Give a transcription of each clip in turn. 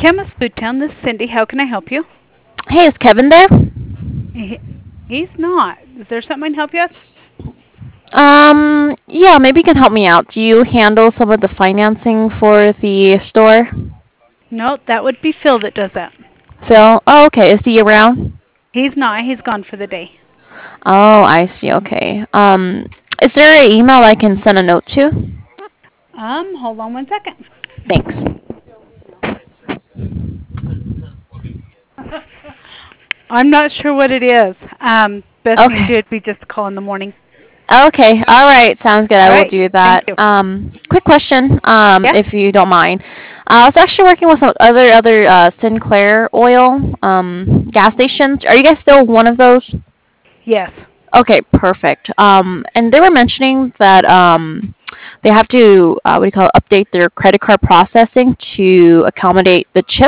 Chemist Foodtown, this is Cindy. How can I help you? Hey, is Kevin there? He, he's not. Is there something I can help you with? Yeah, maybe you can help me out. Do you handle some of the financing for the store? No, that would be Phil that does that. Phil? Oh, okay. Is he around? He's not. He's gone for the day. Oh, I see. Okay. Is there an email I can send a note to? Hold on one second. Thanks. I'm not sure what it is. Best thing to Okay. do would be just to call in the morning. Okay. All right. Sounds good. All I will right. do Thank that. you. Quick question, Yeah. if you don't mind. I was actually working with some other Sinclair oil gas stations. Are you guys still one of those? Yes. Okay, perfect. And they were mentioning that they have to what do you call it, update their credit card processing to accommodate the chip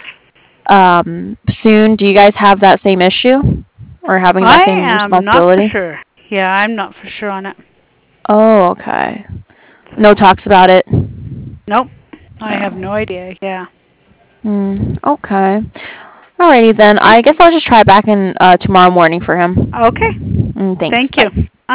soon. Do you guys have that same issue or having that I same am not for responsibility? sure. Yeah, I'm not for sure on it. Oh, okay. No So, talks about it. nope. I have No. no idea. Yeah. Okay. Alrighty then. I guess I'll just try back in tomorrow morning for him. Okay. Thanks. Thank Bye. you.